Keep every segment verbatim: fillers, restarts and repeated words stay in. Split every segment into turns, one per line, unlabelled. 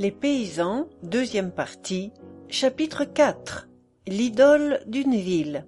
Les paysans, deuxième partie, chapitre quatre. L'idole d'une ville.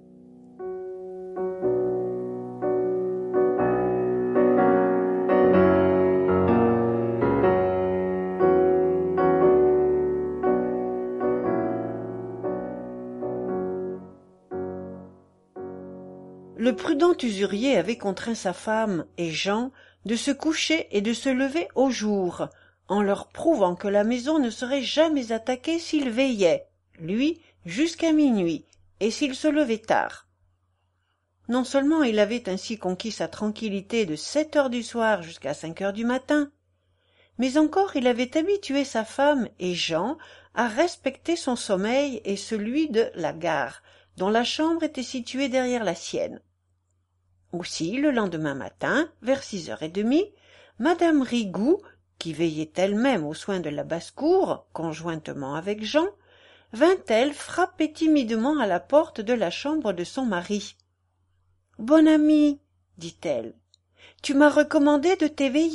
Le prudent usurier avait contraint sa femme et Jean de se coucher et de se lever au jour, en leur prouvant que la maison ne serait jamais attaquée s'il veillait, lui, jusqu'à minuit, et s'il se levait tard. Non seulement il avait ainsi conquis sa tranquillité de sept heures du soir jusqu'à cinq heures du matin, mais encore il avait habitué sa femme et Jean à respecter son sommeil et celui de la gare, dont la chambre était située derrière la sienne. Aussi, le lendemain matin, vers six heures et demie, madame Rigoux, qui veillait elle-même aux soins de la basse-cour, conjointement avec Jean, vint-elle frapper timidement à la porte de la chambre de son mari. « Bon ami, dit-elle, tu m'as recommandé de t'éveiller. »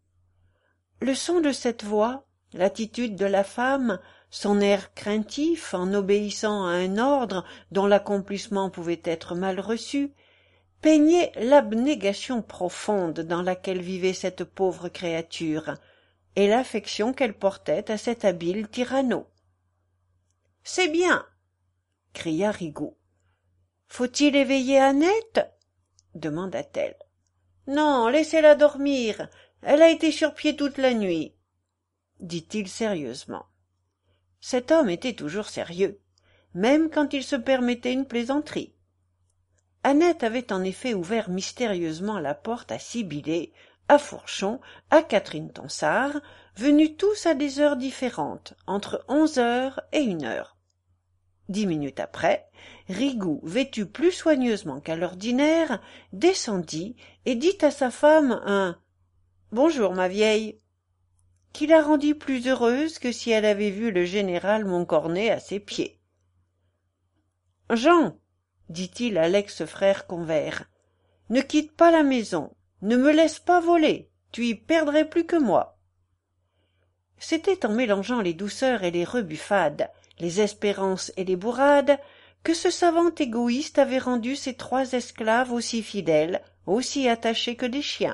Le son de cette voix, l'attitude de la femme, son air craintif en obéissant à un ordre dont l'accomplissement pouvait être mal reçu, peignait l'abnégation profonde dans laquelle vivait cette pauvre créature, et l'affection qu'elle portait à cet habile tyranneau. « C'est bien, cria Rigaud. « Faut-il éveiller Annette ?» demanda-t-elle. « Non, laissez-la dormir, elle a été sur pied toute la nuit, dit-il sérieusement. Cet homme était toujours sérieux, même quand il se permettait une plaisanterie. Annette avait en effet ouvert mystérieusement la porte à Cibilé, à Fourchon, à Catherine Tonsard, venus tous à des heures différentes, entre onze heures et une heure. Dix minutes après, Rigoux, vêtu plus soigneusement qu'à l'ordinaire, descendit et dit à sa femme un « Bonjour, ma vieille », qui la rendit plus heureuse que si elle avait vu le général Montcornet à ses pieds. « Jean, dit-il à l'ex-frère Convert, ne quitte pas la maison, ne me laisse pas voler, tu y perdrais plus que moi. » C'était en mélangeant les douceurs et les rebuffades, les espérances et les bourrades, que ce savant égoïste avait rendu ses trois esclaves aussi fidèles, aussi attachés que des chiens.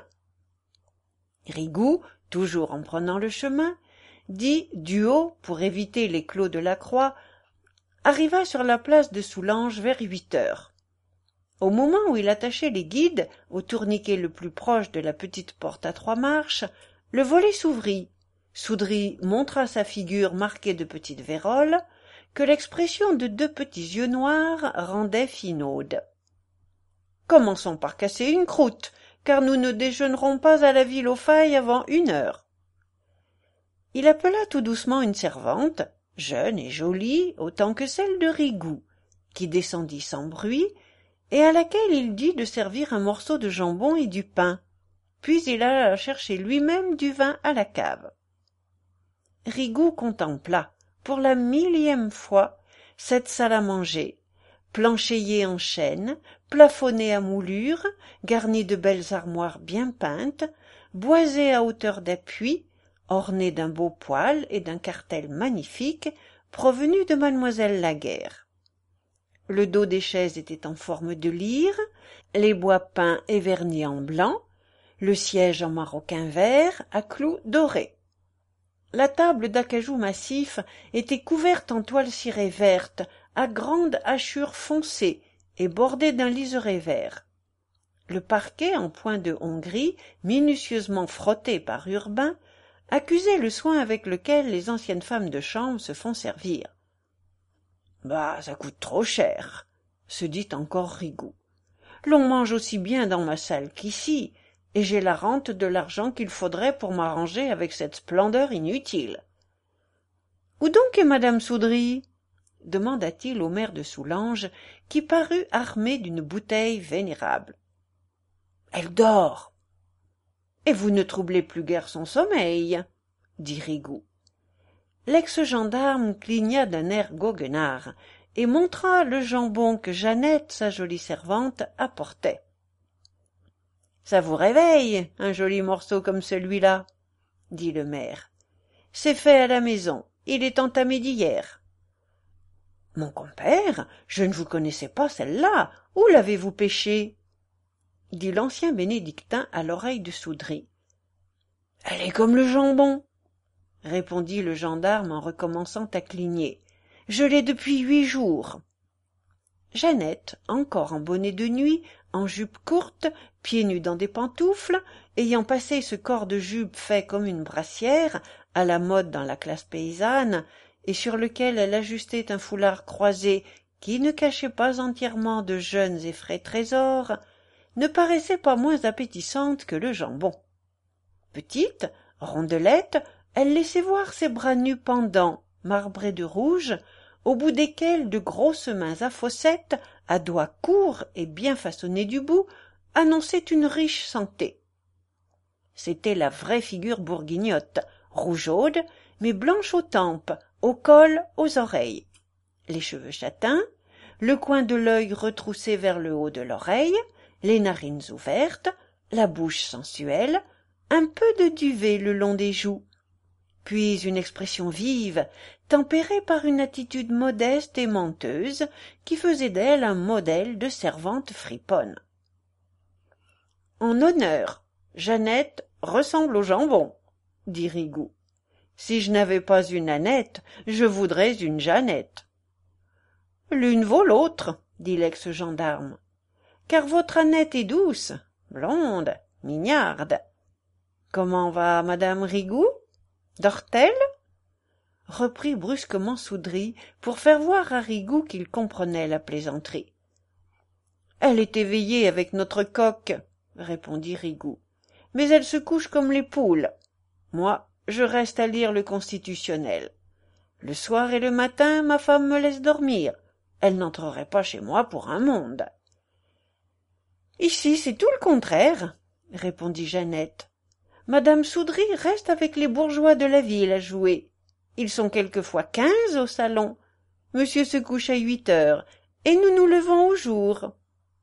Rigoux, toujours en prenant le chemin, dit du haut, pour éviter les clos de la Croix, arriva sur la place de Soulanges vers huit heures. Au moment où il attachait les guides au tourniquet le plus proche de la petite porte à trois marches, le volet s'ouvrit. Soudry montra sa figure marquée de petites vérolles, que l'expression de deux petits yeux noirs rendait finaude. « Commençons par casser une croûte, car nous ne déjeunerons pas à la ville aux Failles avant une heure. » Il appela tout doucement une servante, jeune et jolie autant que celle de Rigoux, qui descendit sans bruit, et à laquelle il dit de servir un morceau de jambon et du pain, puis il alla chercher lui-même du vin à la cave. Rigoux contempla, pour la millième fois, cette salle à manger, planchéiée en chêne, plafonnée à moulures, garnie de belles armoires bien peintes, boisée à hauteur d'appui, ornée d'un beau poêle et d'un cartel magnifique, provenu de mademoiselle Laguerre. Le dos des chaises était en forme de lyre, les bois peints et vernis en blanc, le siège en maroquin vert à clous dorés. La table d'acajou massif était couverte en toile cirée verte, à grande hachure foncée et bordée d'un liséré vert. Le parquet en point de Hongrie, minutieusement frotté par Urbain, accusait le soin avec lequel les anciennes femmes de chambre se font servir. « Bah, ça coûte trop cher, » se dit encore Rigoux. « L'on mange aussi bien dans ma salle qu'ici, et j'ai la rente de l'argent qu'il faudrait pour m'arranger avec cette splendeur inutile. »« Où donc est madame Soudry ?» demanda-t-il au maire de Soulanges, qui parut armé d'une bouteille vénérable. « Elle dort. »« Et vous ne troublez plus guère son sommeil, » dit Rigoux. L'ex-gendarme cligna d'un air goguenard et montra le jambon que Jeannette, sa jolie servante, apportait. « Ça vous réveille, un joli morceau comme celui-là, » dit le maire. C'est fait à la maison, il est entamé d'hier. Mon compère, je ne vous connaissais pas celle-là. Où l'avez-vous pêchée? Dit l'ancien bénédictin à l'oreille de Soudry. Elle est comme le jambon, répondit le gendarme en recommençant à cligner. Je l'ai depuis huit jours. Jeannette, encore en bonnet de nuit, en jupe courte, pieds nus dans des pantoufles, ayant passé ce corps de jupe fait comme une brassière, à la mode dans la classe paysanne, et sur lequel elle ajustait un foulard croisé qui ne cachait pas entièrement de jeunes et frais trésors, ne paraissait pas moins appétissante que le jambon. Petite, rondelette, elle laissait voir ses bras nus pendants, marbrés de rouge, au bout desquels de grosses mains à fossettes, à doigts courts et bien façonnés du bout, annonçaient une riche santé. C'était la vraie figure bourguignotte, rougeaude, mais blanche aux tempes, au col, aux oreilles. Les cheveux châtains, le coin de l'œil retroussé vers le haut de l'oreille, les narines ouvertes, la bouche sensuelle, un peu de duvet le long des joues, puis une expression vive, tempérée par une attitude modeste et menteuse, qui faisait d'elle un modèle de servante friponne. En honneur, Jeannette ressemble au jambon, dit Rigoux. Si je n'avais pas une Annette, je voudrais une Jeannette. L'une vaut l'autre, dit l'ex-gendarme, car votre Annette est douce, blonde, mignarde. Comment va madame Rigoux? Dort-elle? Reprit brusquement Soudry pour faire voir à Rigoux qu'il comprenait la plaisanterie. Elle est éveillée avec notre coq, répondit Rigoux, mais elle se couche comme les poules. Moi, je reste à lire le Constitutionnel. Le soir et le matin, ma femme me laisse dormir. Elle n'entrerait pas chez moi pour un monde. Ici, c'est tout le contraire, répondit Jeannette. Madame Soudry reste avec les bourgeois de la ville à jouer. Ils sont quelquefois quinze au salon. Monsieur se couche à huit heures, et nous nous levons au jour.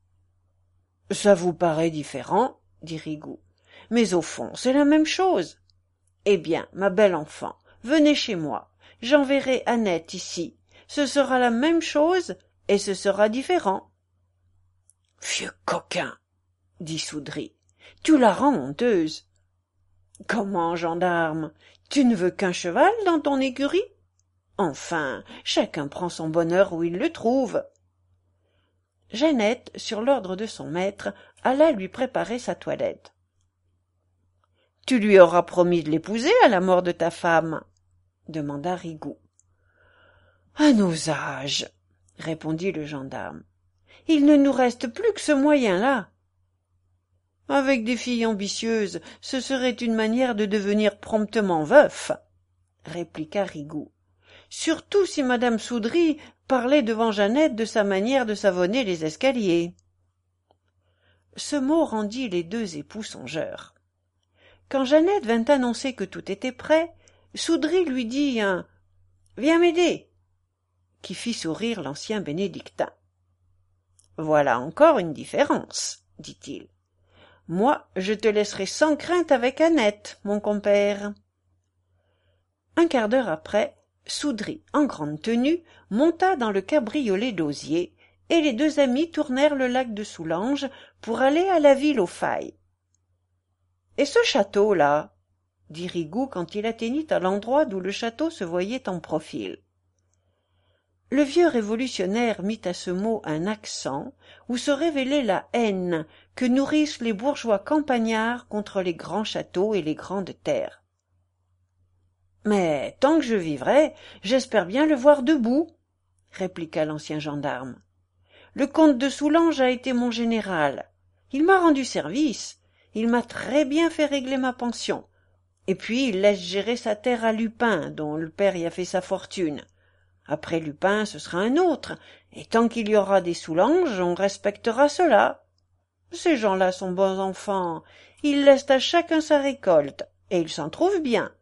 Ça vous paraît différent, dit Rigoux, mais au fond, c'est la même chose. Eh bien, ma belle enfant, venez chez moi. J'enverrai Annette ici. Ce sera la même chose, et ce sera différent. Vieux coquin, dit Soudry, tu la rends honteuse. Comment, gendarme, tu ne veux qu'un cheval dans ton écurie? Enfin, chacun prend son bonheur où il le trouve. Jeannette, sur l'ordre de son maître, alla lui préparer sa toilette. Tu lui auras promis de l'épouser à la mort de ta femme, demanda Rigoux. À nos âges, répondit le gendarme, il ne nous reste plus que ce moyen-là. Avec des filles ambitieuses, ce serait une manière de devenir promptement veuf, répliqua Rigoux. Surtout si madame Soudry parlait devant Jeannette de sa manière de savonner les escaliers. Ce mot rendit les deux époux songeurs. Quand Jeannette vint annoncer que tout était prêt, Soudry lui dit un « Viens m'aider » qui fit sourire l'ancien bénédictin. « Voilà encore une différence, dit-il. Moi, je te laisserai sans crainte avec Annette, mon compère. » Un quart d'heure après, Soudry, en grande tenue, monta dans le cabriolet d'osier, et les deux amis tournèrent le lac de Soulanges pour aller à la ville aux Failles. « Et ce château-là » dit Rigoux quand il atteignit à l'endroit d'où le château se voyait en profil. Le vieux révolutionnaire mit à ce mot un accent où se révélait la haine que nourrissent les bourgeois campagnards contre les grands châteaux et les grandes terres. « Mais tant que je vivrai, j'espère bien le voir debout, » répliqua l'ancien gendarme. « Le comte de Soulanges a été mon général. Il m'a rendu service, il m'a très bien fait régler ma pension, et puis il laisse gérer sa terre à Lupin, dont le père y a fait sa fortune. Après Lupin, ce sera un autre, et tant qu'il y aura des Soulanges, on respectera cela. Ces gens-là sont bons enfants, ils laissent à chacun sa récolte, et ils s'en trouvent bien.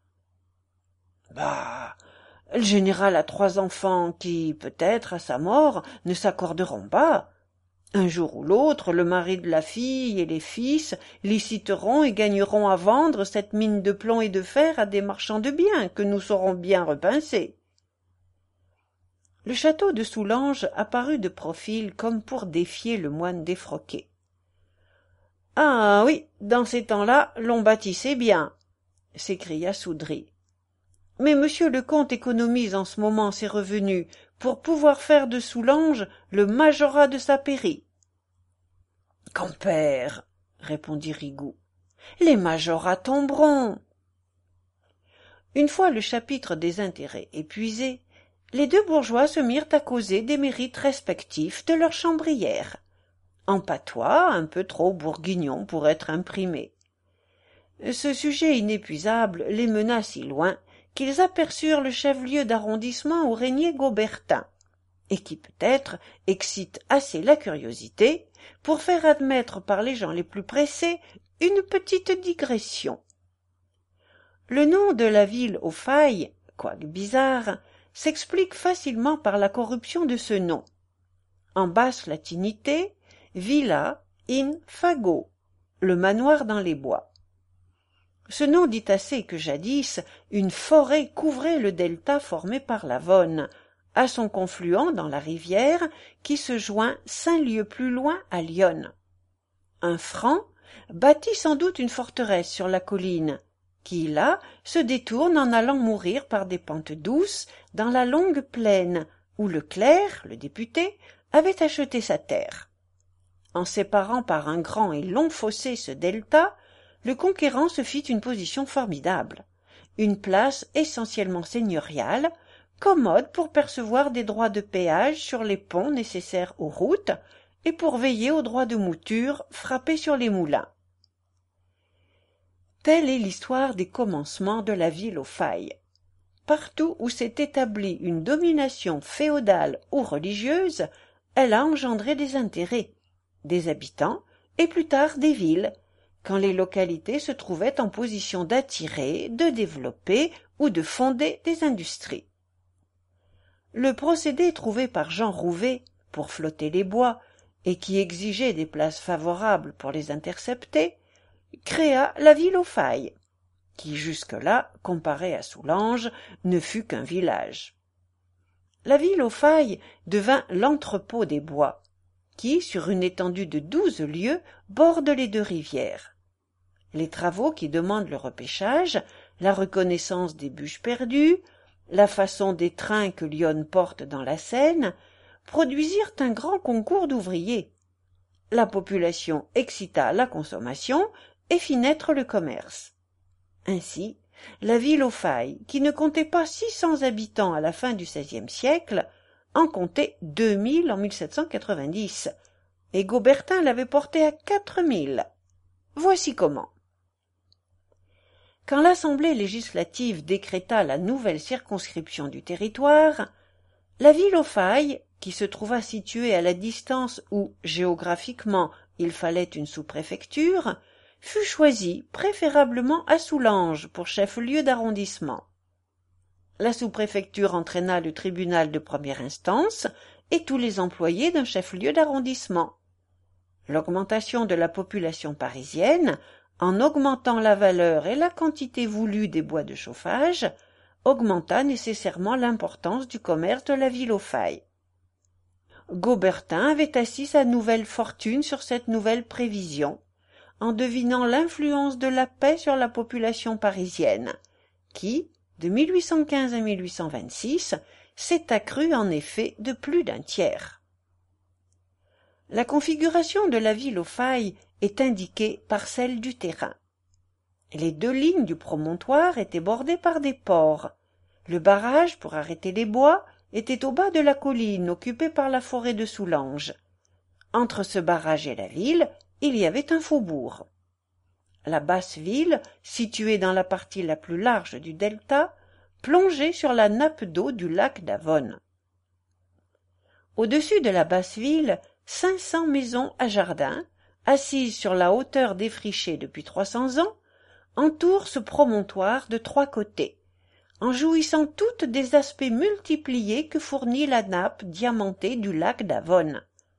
Bah, le général a trois enfants qui, peut-être, à sa mort, ne s'accorderont pas. Un jour ou l'autre, le mari de la fille et les fils liciteront et gagneront à vendre cette mine de plomb et de fer à des marchands de biens que nous saurons bien repincer. Le château de Soulanges apparut de profil comme pour défier le moine défroqué. « Ah oui, dans ces temps-là, l'on bâtissait bien !» s'écria Soudry. « Mais monsieur le comte économise en ce moment ses revenus pour pouvoir faire de Soulanges le majorat de sa pairie. »« Compère, » répondit Rigoux, « les majorats tomberont. » Une fois le chapitre des intérêts épuisé, les deux bourgeois se mirent à causer des mérites respectifs de leur chambrière, en patois un peu trop bourguignon pour être imprimé. Ce sujet inépuisable les mena si loin qu'ils aperçurent le chef-lieu d'arrondissement où régnait Gaubertin, et qui peut-être excite assez la curiosité pour faire admettre par les gens les plus pressés une petite digression. Le nom de la ville aux failles, quoique bizarre, s'explique facilement par la corruption de ce nom. En basse latinité, villa in fago, le manoir dans les bois. Ce nom dit assez que jadis, une forêt couvrait le delta formé par la Vonne, à son confluent dans la rivière qui se joint cinq lieues plus loin à Lyon. Un Franc bâtit sans doute une forteresse sur la colline, qui, là, se détourne en allant mourir par des pentes douces dans la longue plaine où le clerc, le député, avait acheté sa terre. En séparant par un grand et long fossé ce delta, le conquérant se fit une position formidable, une place essentiellement seigneuriale, commode pour percevoir des droits de péage sur les ponts nécessaires aux routes et pour veiller aux droits de mouture frappés sur les moulins. Telle est l'histoire des commencements de la ville aux failles. Partout où s'est établie une domination féodale ou religieuse, elle a engendré des intérêts, des habitants et plus tard des villes, quand les localités se trouvaient en position d'attirer, de développer ou de fonder des industries. Le procédé trouvé par Jean Rouvet pour flotter les bois et qui exigeait des places favorables pour les intercepter, créa la ville aux failles, qui jusque-là, comparée à Soulanges, ne fut qu'un village. La ville aux failles devint l'entrepôt des bois, qui, sur une étendue de douze lieues, borde les deux rivières. Les travaux qui demandent le repêchage, la reconnaissance des bûches perdues, la façon des trains que Lyon porte dans la Seine, produisirent un grand concours d'ouvriers. La population excita la consommation et fit naître le commerce. Ainsi, la ville aux failles, qui ne comptait pas six cents habitants à la fin du seizième siècle, en comptait deux mille en mille sept cent quatre-vingt-dix, et Gaubertin l'avait porté à quatre mille. Voici comment. Quand l'Assemblée législative décréta la nouvelle circonscription du territoire, la ville aux failles, qui se trouva située à la distance où, géographiquement, il fallait une sous-préfecture, fut choisie préférablement à Soulanges pour chef-lieu d'arrondissement. La sous-préfecture entraîna le tribunal de première instance et tous les employés d'un chef-lieu d'arrondissement. L'augmentation de la population parisienne, en augmentant la valeur et la quantité voulue des bois de chauffage, augmenta nécessairement l'importance du commerce de la ville aux failles. Gaubertin avait assis sa nouvelle fortune sur cette nouvelle prévision, en devinant l'influence de la paix sur la population parisienne, qui, de mille huit cent quinze à mille huit cent vingt-six, s'est accrue en effet de plus d'un tiers. La configuration de la ville aux failles est indiquée par celle du terrain. Les deux lignes du promontoire étaient bordées par des ports. Le barrage pour arrêter les bois était au bas de la colline occupée par la forêt de Soulanges. Entre ce barrage et la ville, il y avait un faubourg. La basse ville, située dans la partie la plus large du delta, plongeait sur la nappe d'eau du lac d'Avonne. Au-dessus de la basse ville, cinq cents maisons à jardin, assises sur la hauteur défrichée depuis trois cents ans, entourent ce promontoire de trois côtés, en jouissant toutes des aspects multipliés que fournit la nappe diamantée du lac d'Avonne.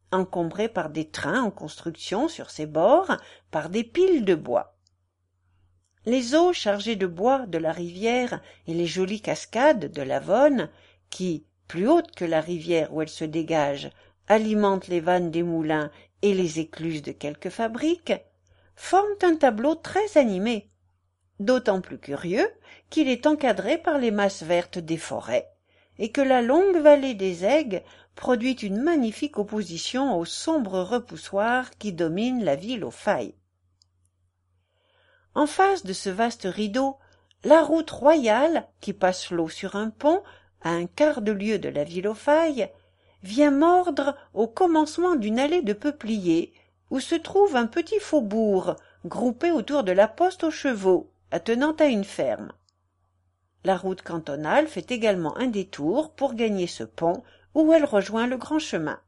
encombré par des trains en construction sur ses bords, par des piles de bois. Les eaux chargées de bois de la rivière et les jolies cascades de l'Avonne, qui, plus hautes que la rivière où elles se dégagent, alimentent les vannes des moulins et les écluses de quelques fabriques, forment un tableau très animé, d'autant plus curieux qu'il est encadré par les masses vertes des forêts, et que la longue vallée des Aigues produit une magnifique opposition au sombre repoussoir qui domine la ville aux failles. En face de ce vaste rideau, la route royale, qui passe l'eau sur un pont, à un quart de lieue de la ville aux failles, vient mordre au commencement d'une allée de peupliers, où se trouve un petit faubourg, groupé autour de la poste aux chevaux, attenant à une ferme. La route cantonale fait également un détour pour gagner ce pont, où elle rejoint le grand chemin.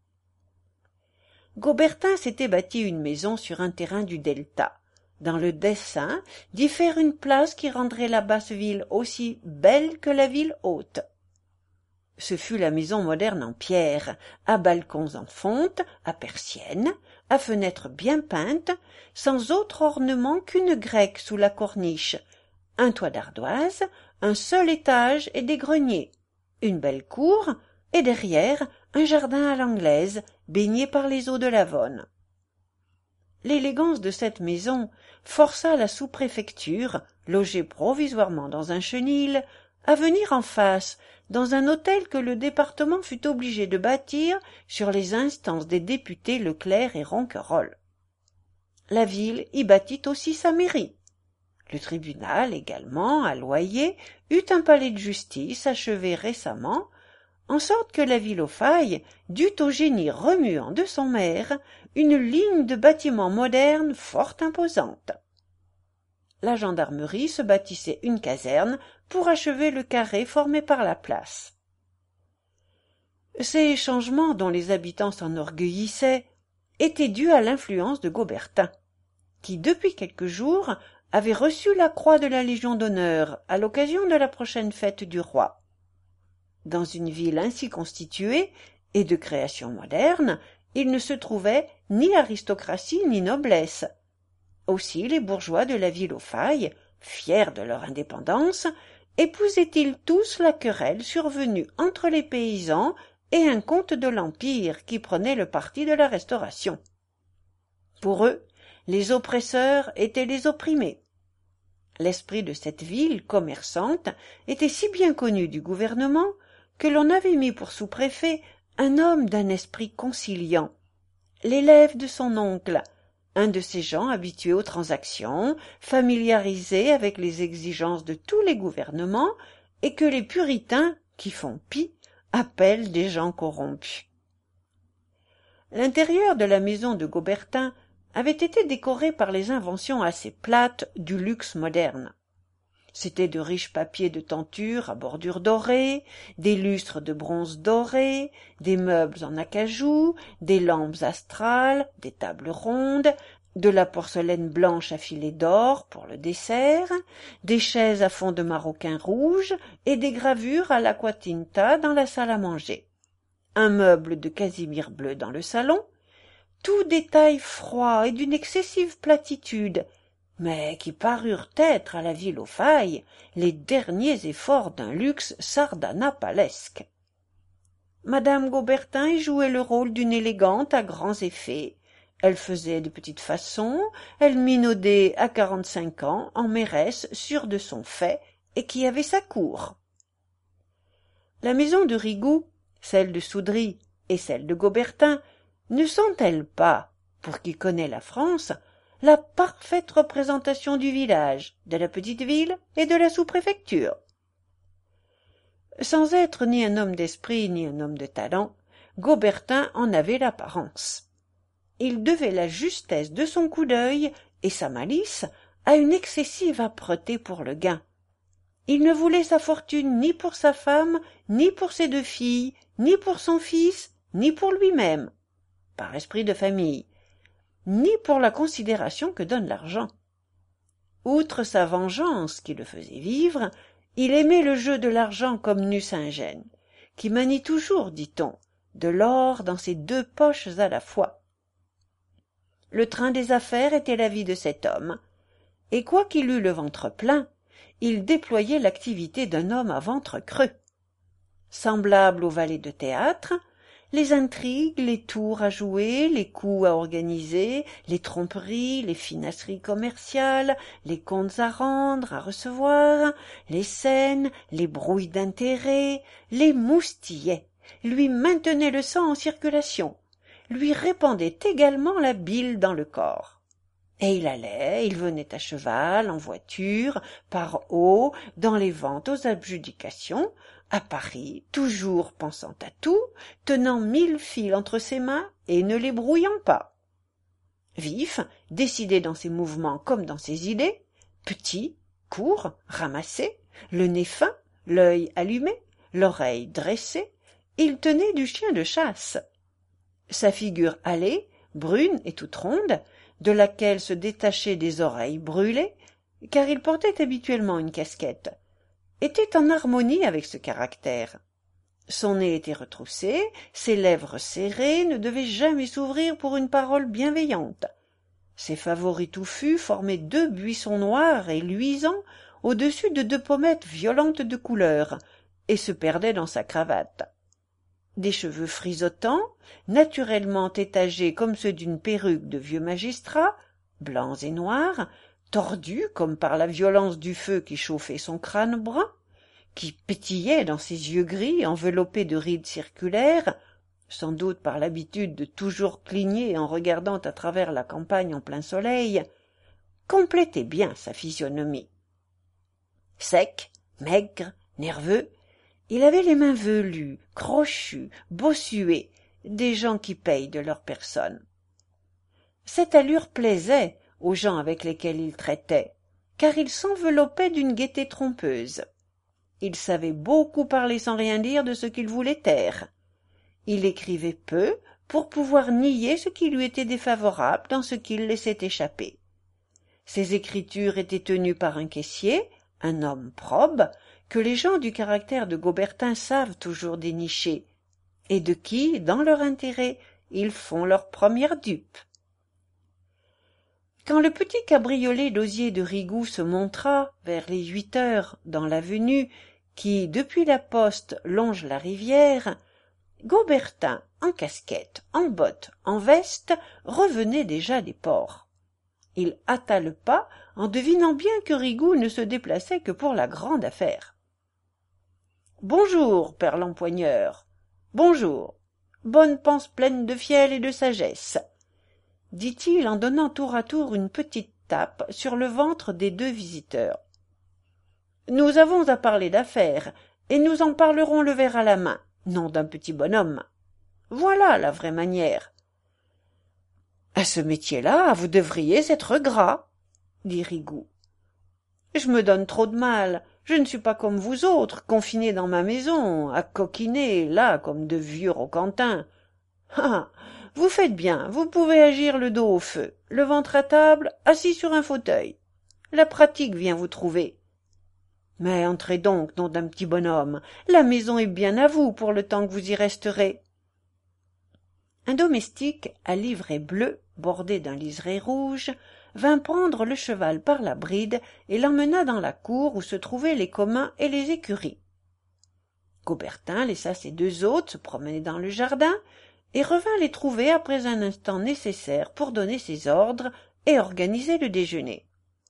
Gaubertin s'était bâti une maison sur un terrain du delta, dans le dessein d'y faire une place qui rendrait la basse ville aussi belle que la ville haute. Ce fut la maison moderne en pierre, à balcons en fonte, à persiennes, à fenêtres bien peintes, sans autre ornement qu'une grecque sous la corniche, un toit d'ardoise, un seul étage et des greniers, une belle cour, et derrière un jardin à l'anglaise, baigné par les eaux de l'Avonne. L'élégance de cette maison força la sous-préfecture, logée provisoirement dans un chenil, à venir en face, dans un hôtel que le département fut obligé de bâtir sur les instances des députés Leclerc et Ronquerolles. La ville y bâtit aussi sa mairie. Le tribunal également, à Loyer, eut un palais de justice achevé récemment, en sorte que la ville aux failles dut au génie remuant de son maire une ligne de bâtiments modernes fort imposante. La gendarmerie se bâtissait une caserne pour achever le carré formé par la place. Ces changements dont les habitants s'enorgueillissaient étaient dus à l'influence de Gaubertin, qui depuis quelques jours avait reçu la croix de la Légion d'honneur à l'occasion de la prochaine fête du roi. Dans une ville ainsi constituée et de création moderne, il ne se trouvait ni aristocratie ni noblesse. Aussi les bourgeois de la ville aux failles, fiers de leur indépendance, épousaient-ils tous la querelle survenue entre les paysans et un comte de l'Empire qui prenait le parti de la Restauration. Pour eux, les oppresseurs étaient les opprimés. L'esprit de cette ville commerçante était si bien connu du gouvernement que l'on avait mis pour sous-préfet un homme d'un esprit conciliant, l'élève de son oncle, un de ces gens habitués aux transactions, familiarisés avec les exigences de tous les gouvernements, et que les puritains, qui font pis, appellent des gens corrompus. L'intérieur de la maison de Gaubertin avait été décoré par les inventions assez plates du luxe moderne. C'étaient de riches papiers de tenture à bordure dorée, des lustres de bronze doré, des meubles en acajou, des lampes astrales, des tables rondes, de la porcelaine blanche à filets d'or pour le dessert, des chaises à fond de maroquin rouge et des gravures à l'aquatinta dans la salle à manger, un meuble de casimir bleu dans le salon, tout détail froid et d'une excessive platitude, mais qui parurent être à la ville aux failles les derniers efforts d'un luxe sardanapalesque. Madame Gaubertin y jouait le rôle d'une élégante à grands effets. Elle faisait de petites façons, elle minaudait à quarante-cinq ans en mairesse sûre de son fait et qui avait sa cour. La maison de Rigoux, celle de Soudry et celle de Gaubertin ne sont-elles pas, pour qui connaît la France, la parfaite représentation du village, de la petite ville et de la sous-préfecture? Sans être ni un homme d'esprit ni un homme de talent, Gaubertin en avait l'apparence. Il devait la justesse de son coup d'œil et sa malice à une excessive âpreté pour le gain. Il ne voulait sa fortune ni pour sa femme, ni pour ses deux filles, ni pour son fils, ni pour lui-même, par esprit de famille, ni pour la considération que donne l'argent. Outre sa vengeance qui le faisait vivre, il aimait le jeu de l'argent comme Nucingen, qui manie toujours, dit-on, de l'or dans ses deux poches à la fois. Le train des affaires était la vie de cet homme, et quoiqu'il eût le ventre plein, il déployait l'activité d'un homme à ventre creux. Semblable au valet de théâtre, les intrigues, les tours à jouer, les coups à organiser, les tromperies, les finasseries commerciales, les comptes à rendre, à recevoir, les scènes, les brouilles d'intérêt, les moustillait, lui maintenaient le sang en circulation, lui répandaient également la bile dans le corps. Et il allait, il venait à cheval, en voiture, par eau, dans les ventes aux adjudications, à Paris, toujours pensant à tout, tenant mille fils entre ses mains et ne les brouillant pas. Vif, décidé dans ses mouvements comme dans ses idées, petit, court, ramassé, le nez fin, l'œil allumé, l'oreille dressée, il tenait du chien de chasse. Sa figure hâlée, brune et toute ronde, de laquelle se détachaient des oreilles brûlées, car il portait habituellement une casquette, était en harmonie avec ce caractère. Son nez était retroussé, ses lèvres serrées ne devaient jamais s'ouvrir pour une parole bienveillante. Ses favoris touffus formaient deux buissons noirs et luisants au-dessus de deux pommettes violentes de couleur, et se perdaient dans sa cravate. Des cheveux frisotants, naturellement étagés comme ceux d'une perruque de vieux magistrat, blancs et noirs, tordus comme par la violence du feu qui chauffait son crâne brun, qui pétillait dans ses yeux gris enveloppés de rides circulaires, sans doute par l'habitude de toujours cligner en regardant à travers la campagne en plein soleil, complétaient bien sa physionomie. Sec, maigre, nerveux, il avait les mains velues, crochues, bossuées, des gens qui payent de leur personne. Cette allure plaisait aux gens avec lesquels il traitait, car il s'enveloppait d'une gaieté trompeuse. Il savait beaucoup parler sans rien dire de ce qu'il voulait taire. Il écrivait peu pour pouvoir nier ce qui lui était défavorable dans ce qu'il laissait échapper. Ses écritures étaient tenues par un caissier, un homme probe, que les gens du caractère de Gobertin savent toujours dénicher, et de qui, dans leur intérêt, ils font leur première dupe. Quand le petit cabriolet d'osier de Rigoux se montra, vers les huit heures, dans l'avenue qui, depuis la poste, longe la rivière, Gobertin, en casquette, en bottes, en veste, revenait déjà des ports. Il hâta le pas en devinant bien que Rigoux ne se déplaçait que pour la grande affaire. « Bonjour, père l'empoigneur. Bonjour. Bonne panse pleine de fiel et de sagesse. » dit-il en donnant tour à tour une petite tape sur le ventre des deux visiteurs. « Nous avons à parler d'affaires, et nous en parlerons le verre à la main, nom d'un petit bonhomme. Voilà la vraie manière. »« À ce métier-là, vous devriez être gras, » dit Rigoux. « Je me donne trop de mal. Je ne suis pas comme vous autres, confinés dans ma maison, à coquiner, là, comme de vieux rocantins. Ah, vous faites bien, vous pouvez agir le dos au feu, le ventre à table, assis sur un fauteuil. La pratique vient vous trouver. Mais entrez donc, nom d'un petit bonhomme, la maison est bien à vous pour le temps que vous y resterez. » Un domestique à livrée bleue, bordé d'un liseré rouge, vint prendre le cheval par la bride et l'emmena dans la cour où se trouvaient les communs et les écuries. Gobertin laissa ses deux hôtes se promener dans le jardin et revint les trouver après un instant nécessaire pour donner ses ordres et organiser le déjeuner.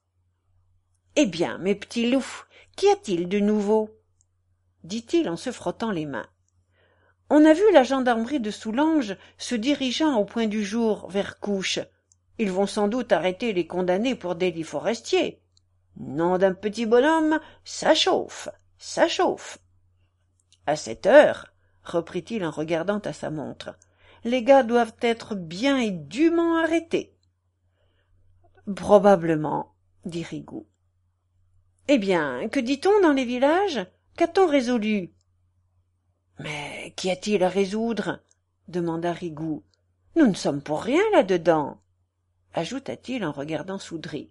« Eh bien, mes petits loups, qu'y a-t-il de nouveau ?» dit-il en se frottant les mains. « On a vu la gendarmerie de Soulanges se dirigeant au point du jour vers Couche. Ils vont sans doute arrêter les condamnés pour délits forestiers. Nom d'un petit bonhomme, ça chauffe, ça chauffe. »« À cette heure, » reprit-il en regardant à sa montre, « les gars doivent être bien et dûment arrêtés. »« Probablement, » dit Rigoux. « Eh bien, que dit-on dans les villages? Qu'a-t-on résolu ?»« Mais qu'y a-t-il à résoudre ?» demanda Rigoux. « Nous ne sommes pour rien là-dedans, » ajouta-t-il en regardant Soudry.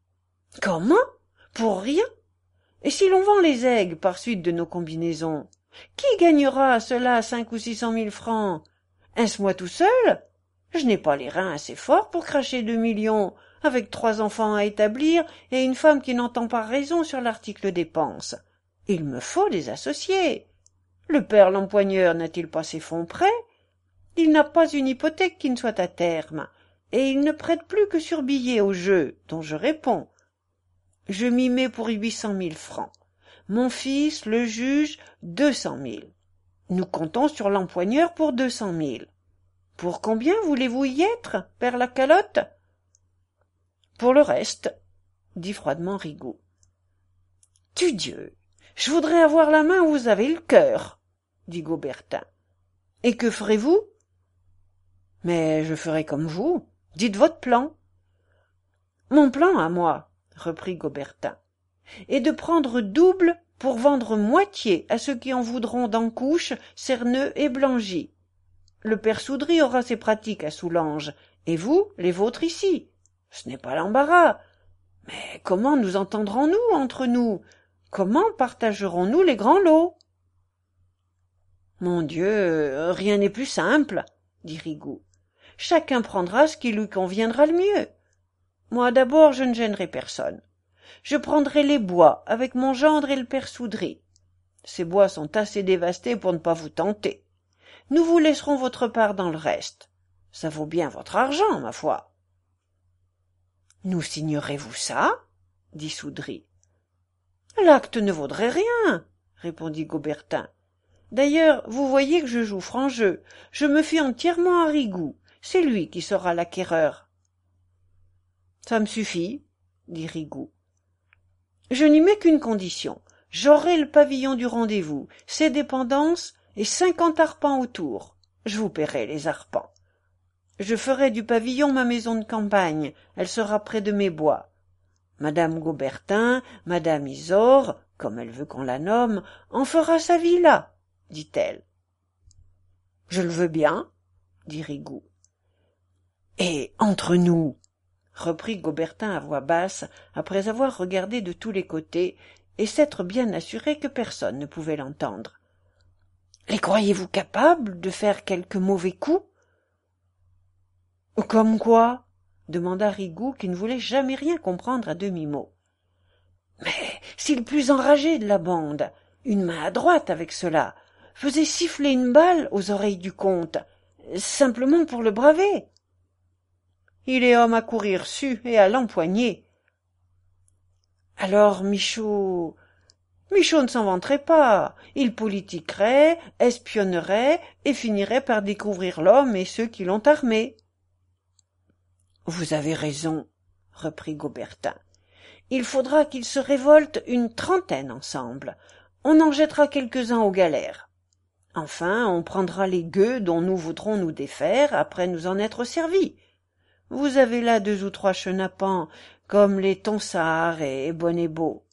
« Comment? Pour rien? Et si l'on vend les aigues par suite de nos combinaisons, Qui gagnera à cela cinq ou six cent mille francs? Est-ce moi tout seul? Je n'ai pas les reins assez forts pour cracher deux millions, avec trois enfants à établir et une femme qui n'entend pas raison sur l'article dépenses. Il me faut des associés. Le père l'empoigneur n'a-t-il pas ses fonds prêts? Il n'a pas une hypothèque qui ne soit à terme, et il ne prête plus que sur billets au jeu, dont je réponds. Je m'y mets pour huit cent mille francs. Mon fils, le juge, deux cent mille. Nous comptons sur l'empoigneur pour deux cent mille. Pour combien voulez-vous y être, père la calotte? Pour le reste, dit froidement Rigaud. Tudieu, je voudrais avoir la main où vous avez le cœur, dit Gobertin. Et que ferez-vous? Mais je ferai comme vous. Dites votre plan. Mon plan à moi, reprit Gobertin, est de prendre double pour vendre moitié à ceux qui en voudront d'Encouche, Cerneux et Blangy. Le père Soudry aura ses pratiques à Soulanges, et vous, les vôtres ici. Ce n'est pas l'embarras. Mais comment nous entendrons-nous entre nous? Comment partagerons-nous les grands lots? Mon Dieu, rien n'est plus simple, dit Rigaud. Chacun prendra ce qui lui conviendra le mieux. Moi d'abord, je ne gênerai personne. Je prendrai les bois avec mon gendre et le père Soudry. Ces bois sont assez dévastés pour ne pas vous tenter. Nous vous laisserons votre part dans le reste. Ça vaut bien votre argent, ma foi. Nous signerez-vous ça? dit Soudry. L'acte ne vaudrait rien, répondit Gobertin. D'ailleurs, vous voyez que je joue franc jeu. Je me fie entièrement à Rigaud. C'est lui qui sera l'acquéreur. Ça me suffit, dit Rigaud. Je n'y mets qu'une condition. J'aurai le pavillon du rendez-vous, ses dépendances et cinquante arpents autour. Je vous paierai les arpents. Je ferai du pavillon ma maison de campagne. Elle sera près de mes bois. Madame Gobertin, Madame Isor, comme elle veut qu'on la nomme, en fera sa villa, dit-elle. Je le veux bien, dit Rigaud. Et entre nous, reprit Gobertin à voix basse, après avoir regardé de tous les côtés et s'être bien assuré que personne ne pouvait l'entendre. Les croyez-vous capables de faire quelque mauvais coup? Comme quoi? Demanda Rigaud, qui ne voulait jamais rien comprendre à demi-mot. Mais si le plus enragé de la bande, une main à droite avec cela, faisait siffler une balle aux oreilles du comte, simplement pour le braver. Il est homme à courir su et à l'empoigner. Alors Michaud... Michaud ne s'en vanterait pas. Il politiquerait, espionnerait et finirait par découvrir l'homme et ceux qui l'ont armé. Vous avez raison, reprit Gobertin. Il faudra qu'ils se révoltent une trentaine ensemble. On en jettera quelques-uns aux galères. Enfin, on prendra les gueux dont nous voudrons nous défaire après nous en être servis. Vous avez là deux ou trois chenapans, comme les Tonsard et Bonnet-Beau.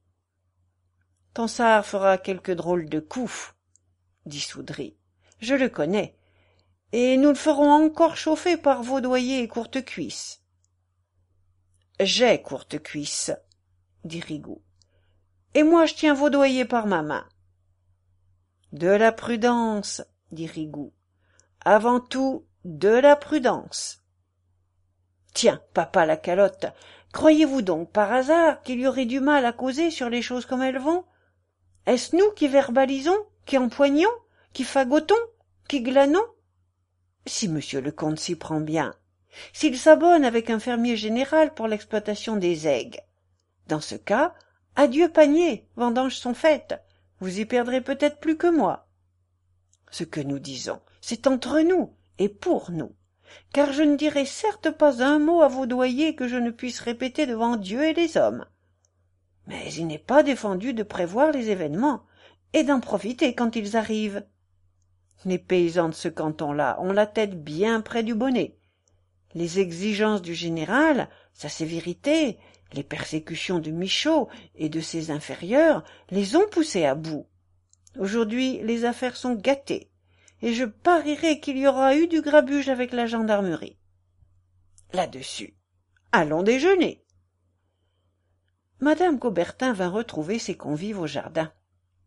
Tonsard fera quelque drôle de coup, dit Soudry. Je le connais. Et nous le ferons encore chauffer par Vaudoyer et Courtecuisse. J'ai Courtecuisse, dit Rigaud. Et moi je tiens Vaudoyer par ma main. De la prudence, dit Rigaud. Avant tout, de la prudence. Tiens, papa la calotte, croyez-vous donc par hasard qu'il y aurait du mal à causer sur les choses comme elles vont? Est-ce nous qui verbalisons, qui empoignons, qui fagotons, qui glanons? Si monsieur le comte s'y prend bien, s'il s'abonne avec un fermier général pour l'exploitation des aigues. Dans ce cas, adieu panier, vendanges sont faites, vous y perdrez peut-être plus que moi. Ce que nous disons, c'est entre nous et pour nous, car je ne dirai certes pas un mot à Vaudoyer que je ne puisse répéter devant Dieu et les hommes. Mais il n'est pas défendu de prévoir les événements et d'en profiter quand ils arrivent. Les paysans de ce canton-là ont la tête bien près du bonnet. Les exigences du général, sa sévérité, les persécutions de Michaud et de ses inférieurs les ont poussés à bout. Aujourd'hui, les affaires sont gâtées, et je parierais qu'il y aura eu du grabuge avec la gendarmerie. Là-dessus, allons déjeuner. Madame Gobertin vint retrouver ses convives au jardin.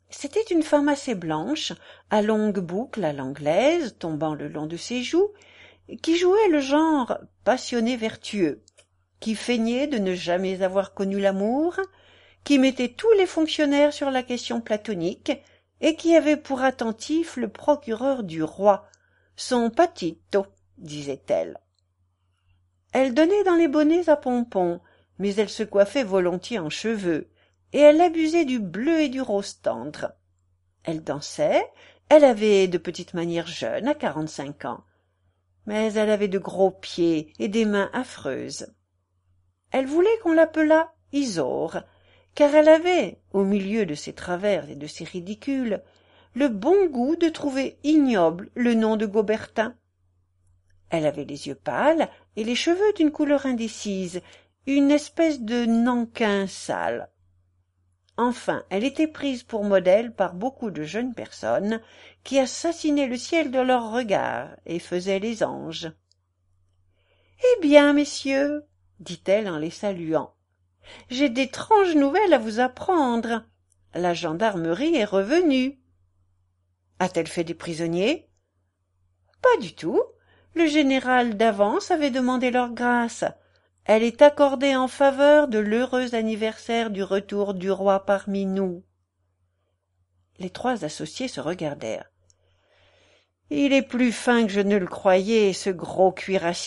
C'était une femme assez blanche, à longues boucles à l'anglaise, tombant le long de ses joues, qui jouait le genre passionné vertueux, qui feignait de ne jamais avoir connu l'amour, qui mettait tous les fonctionnaires sur la question platonique, et qui avait pour attentif le procureur du roi, son patito, disait-elle. Elle donnait dans les bonnets à pompons, mais elle se coiffait volontiers en cheveux, et elle abusait du bleu et du rose tendre. Elle dansait, elle avait de petites manières jeunes, à quarante-cinq ans, mais elle avait de gros pieds et des mains affreuses. Elle voulait qu'on l'appelât Isaure, car elle avait, au milieu de ses travers et de ses ridicules, le bon goût de trouver ignoble le nom de Gobertin. Elle avait les yeux pâles et les cheveux d'une couleur indécise, une espèce de nankin sale. Enfin, elle était prise pour modèle par beaucoup de jeunes personnes qui assassinaient le ciel de leurs regards et faisaient les anges. « Eh bien, messieurs, dit-elle en les saluant, j'ai d'étranges nouvelles à vous apprendre. La gendarmerie est revenue. »« A-t-elle fait des prisonniers ?»« Pas du tout. Le général d'Avance avait demandé leur grâce. Elle est accordée en faveur de l'heureux anniversaire du retour du roi parmi nous. » Les trois associés se regardèrent. « Il est plus fin que je ne le croyais, ce gros cuirassier, »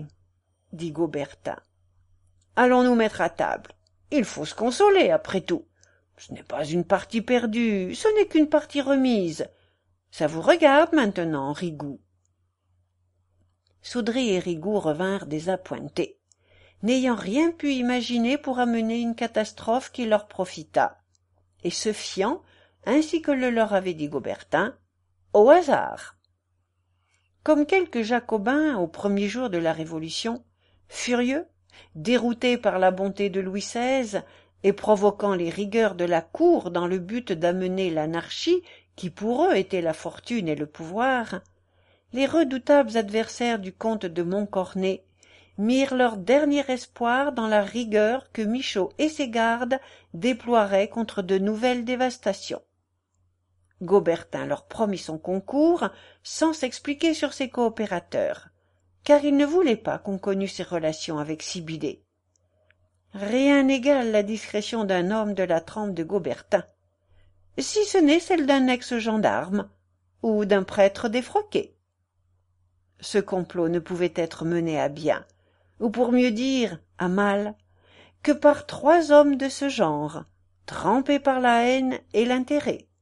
dit Gobertin. « Allons nous mettre à table. Il faut se consoler, après tout. Ce n'est pas une partie perdue, ce n'est qu'une partie remise. Ça vous regarde maintenant, Rigoux. » Soudry et Rigoux revinrent désappointés, n'ayant rien pu imaginer pour amener une catastrophe qui leur profitât, et se fiant, ainsi que le leur avait dit Gobertin, au hasard. Comme quelques jacobins au premier jour de la Révolution, furieux, déroutés par la bonté de Louis seize et provoquant les rigueurs de la cour dans le but d'amener l'anarchie qui pour eux était la fortune et le pouvoir, les redoutables adversaires du comte de Montcornet mirent leur dernier espoir dans la rigueur que Michaud et ses gardes déploieraient contre de nouvelles dévastations. Gobertin leur promit son concours sans s'expliquer sur ses coopérateurs, car il ne voulait pas qu'on connût ses relations avec Sibillé. Rien n'égale la discrétion d'un homme de la trempe de Gobertin, si ce n'est celle d'un ex-gendarme ou d'un prêtre défroqué. Ce complot ne pouvait être mené à bien, ou pour mieux dire, à mal, que par trois hommes de ce genre, trempés par la haine et l'intérêt.